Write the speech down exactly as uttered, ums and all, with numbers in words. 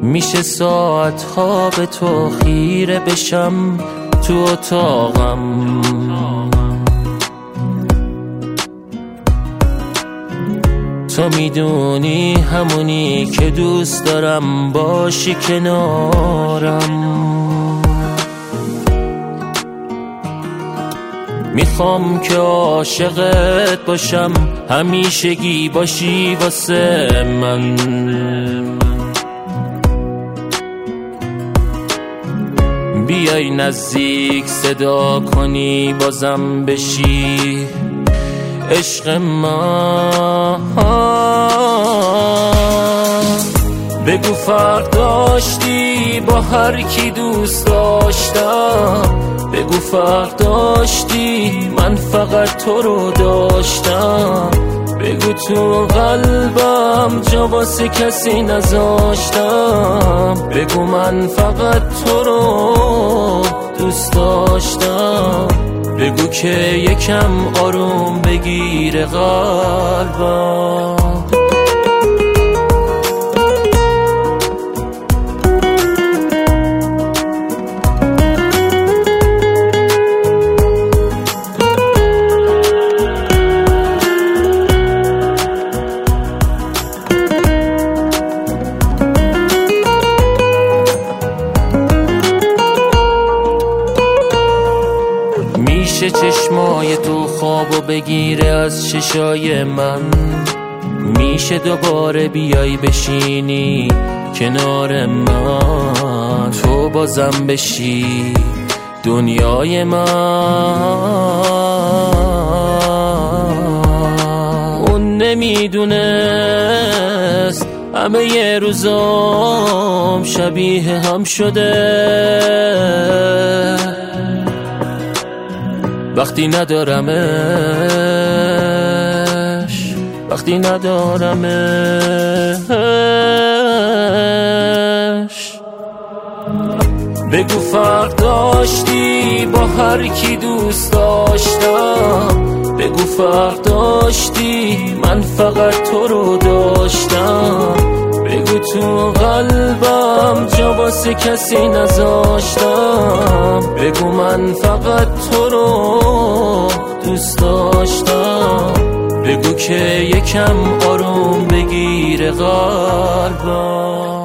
میشه ساعت ها به تو خیره بشم تو اتاقم. تو میدونی همونی که دوست دارم باشی کنارم. میخوام که عاشقت باشم، همیشگی باشی واسه من. بیای نزدیک صدا کنی بازم بشی عشق من. بگو فرق داشتی با هر کی دوست داشتم، بگو فرق داشتی من فقط تو رو داشتم. بگو تو قلبم جا واسه کسی نذاشتم، بگو من فقط تو رو دوست داشتم. بگو که یکم آروم بگیره قلبم. میشه چشمای تو خوابو بگیره از چشای من، میشه دوباره بیای بشینی کنار من، تو بازم بشی دنیای من. اون نمیدونست همه ی روزام شبیه هم شده وقتی ندارمش، وقتی ندارمش. بگو فرق داشتی با هر کی دوست داشتم، بگو فرق داشتی من فقط تو رو داشتم. بگو تو قلبم جا واسه کسی نذاشتم، بگو من فقط تو رو دوست داشتم. بگو که یکم آروم بگیره قلبم.